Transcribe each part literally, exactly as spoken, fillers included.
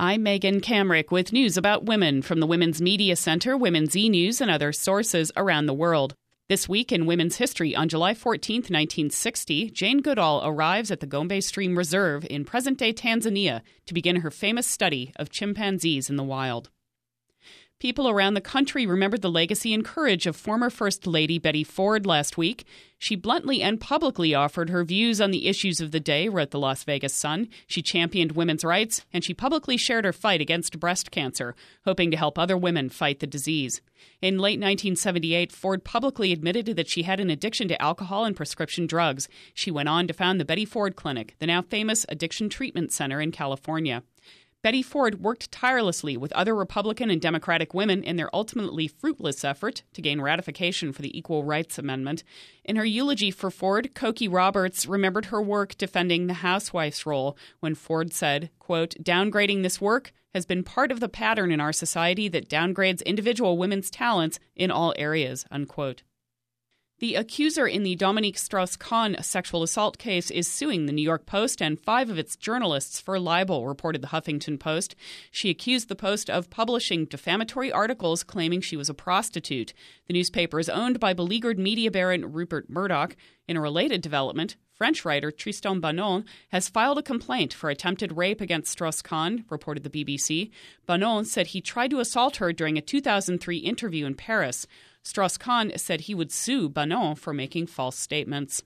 I'm Megan Kamrick with news about women from the Women's Media Center, Women's E-News, and other sources around the world. This week in women's history, on July fourteenth, nineteen sixty, Jane Goodall arrives at the Gombe Stream Reserve in present-day Tanzania to begin her famous study of chimpanzees in the wild. People around the country remembered the legacy and courage of former First Lady Betty Ford last week. She bluntly and publicly offered her views on the issues of the day, wrote the Las Vegas Sun. She championed women's rights, and she publicly shared her fight against breast cancer, hoping to help other women fight the disease. In late nineteen seventy-eight, Ford publicly admitted that she had an addiction to alcohol and prescription drugs. She went on to found the Betty Ford Clinic, the now famous addiction treatment center in California. Betty Ford worked tirelessly with other Republican and Democratic women in their ultimately fruitless effort to gain ratification for the Equal Rights Amendment. In her eulogy for Ford, Cokie Roberts remembered her work defending the housewife's role when Ford said, quote, "Downgrading this work has been part of the pattern in our society that downgrades individual women's talents in all areas," unquote. The accuser in the Dominique Strauss-Kahn sexual assault case is suing the New York Post and five of its journalists for libel, reported the Huffington Post. She accused the Post of publishing defamatory articles claiming she was a prostitute. The newspaper is owned by beleaguered media baron Rupert Murdoch. In a related development, French writer Tristan Banon has filed a complaint for attempted rape against Strauss-Kahn, reported the B B C. Banon said he tried to assault her during a two thousand three interview in Paris. Strauss-Kahn said he would sue Banon for making false statements.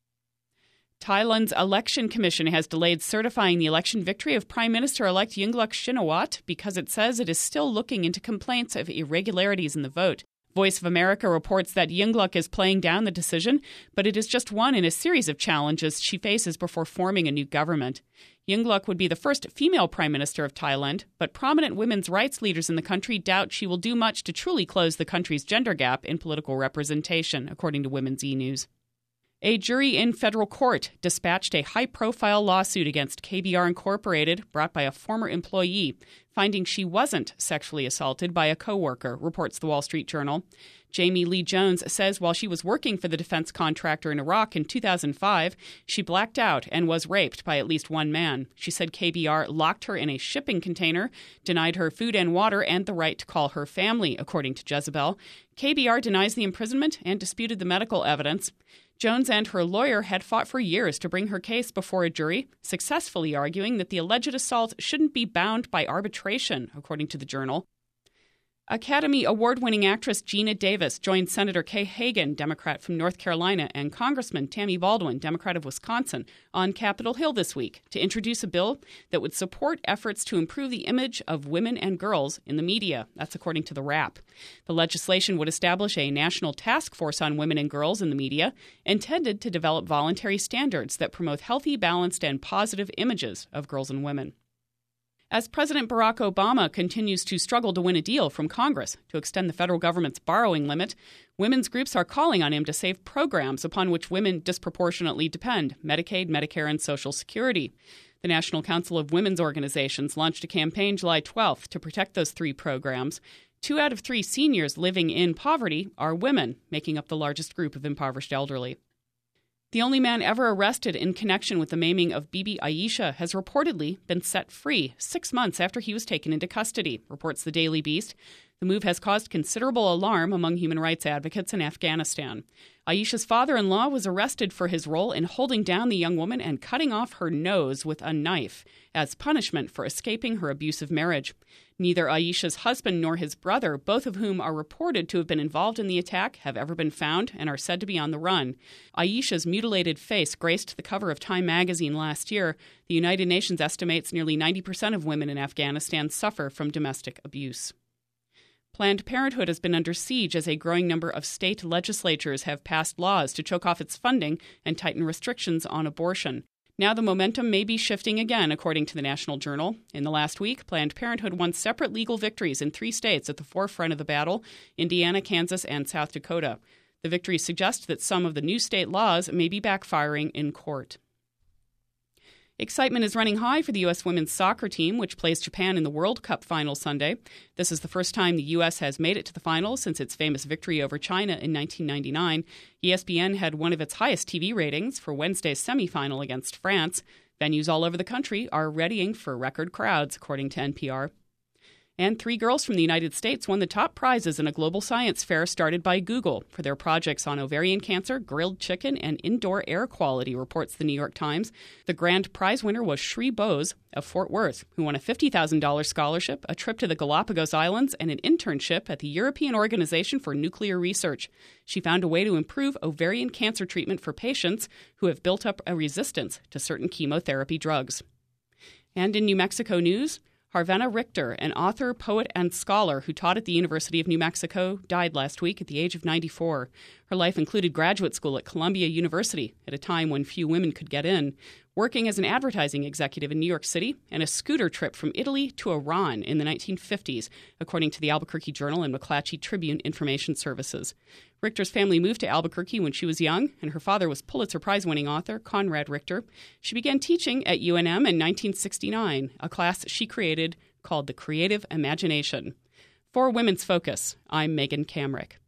Thailand's election commission has delayed certifying the election victory of Prime Minister-elect Yingluck Shinawatra because it says it is still looking into complaints of irregularities in the vote. Voice of America reports that Yingluck is playing down the decision, but it is just one in a series of challenges she faces before forming a new government. Yingluck would be the first female prime minister of Thailand, but prominent women's rights leaders in the country doubt she will do much to truly close the country's gender gap in political representation, according to Women's E-News. A jury in federal court dispatched a high-profile lawsuit against K B R Incorporated brought by a former employee, finding she wasn't sexually assaulted by a coworker, reports the Wall Street Journal. Jamie Lee Jones says while she was working for the defense contractor in Iraq in two thousand five, she blacked out and was raped by at least one man. She said K B R locked her in a shipping container, denied her food and water, and the right to call her family, according to Jezebel. K B R denies the imprisonment and disputed the medical evidence. Jones and her lawyer had fought for years to bring her case before a jury, successfully arguing that the alleged assault shouldn't be bound by arbitration, according to the Journal. Academy Award-winning actress Geena Davis joined Senator Kay Hagan, Democrat from North Carolina, and Congressman Tammy Baldwin, Democrat of Wisconsin, on Capitol Hill this week to introduce a bill that would support efforts to improve the image of women and girls in the media. That's according to The Wrap. The legislation would establish a national task force on women and girls in the media, intended to develop voluntary standards that promote healthy, balanced, and positive images of girls and women. As President Barack Obama continues to struggle to win a deal from Congress to extend the federal government's borrowing limit, women's groups are calling on him to save programs upon which women disproportionately depend: Medicaid, Medicare, and Social Security. The National Council of Women's Organizations launched a campaign July twelfth to protect those three programs. Two out of three seniors living in poverty are women, making up the largest group of impoverished elderly. The only man ever arrested in connection with the maiming of Bibi Aisha has reportedly been set free six months after he was taken into custody, reports the Daily Beast. The move has caused considerable alarm among human rights advocates in Afghanistan. Aisha's father-in-law was arrested for his role in holding down the young woman and cutting off her nose with a knife as punishment for escaping her abusive marriage. Neither Aisha's husband nor his brother, both of whom are reported to have been involved in the attack, have ever been found and are said to be on the run. Aisha's mutilated face graced the cover of Time magazine last year. The United Nations estimates nearly ninety percent of women in Afghanistan suffer from domestic abuse. Planned Parenthood has been under siege as a growing number of state legislatures have passed laws to choke off its funding and tighten restrictions on abortion. Now the momentum may be shifting again, according to the National Journal. In the last week, Planned Parenthood won separate legal victories in three states at the forefront of the battle: Indiana, Kansas, and South Dakota. The victories suggest that some of the new state laws may be backfiring in court. Excitement is running high for the U S women's soccer team, which plays Japan in the World Cup final Sunday. This is the first time the U S has made it to the final since its famous victory over China in nineteen ninety-nine. E S P N had one of its highest T V ratings for Wednesday's semifinal against France. Venues all over the country are readying for record crowds, according to N P R. And three girls from the United States won the top prizes in a global science fair started by Google for their projects on ovarian cancer, grilled chicken, and indoor air quality, reports the New York Times. The grand prize winner was Shree Bose of Fort Worth, who won a fifty thousand dollars scholarship, a trip to the Galapagos Islands, and an internship at the European Organization for Nuclear Research. She found a way to improve ovarian cancer treatment for patients who have built up a resistance to certain chemotherapy drugs. And in New Mexico news, Harvena Richter, an author, poet, and scholar who taught at the University of New Mexico, died last week at the age of ninety-four. Her life included graduate school at Columbia University at a time when few women could get in, working as an advertising executive in New York City, and a scooter trip from Italy to Iran in the nineteen fifties, according to the Albuquerque Journal and McClatchy Tribune Information Services. Richter's family moved to Albuquerque when she was young, and her father was Pulitzer Prize-winning author Conrad Richter. She began teaching at U N M in nineteen sixty-nine, a class she created called The Creative Imagination. For Women's Focus, I'm Megan Kamrick.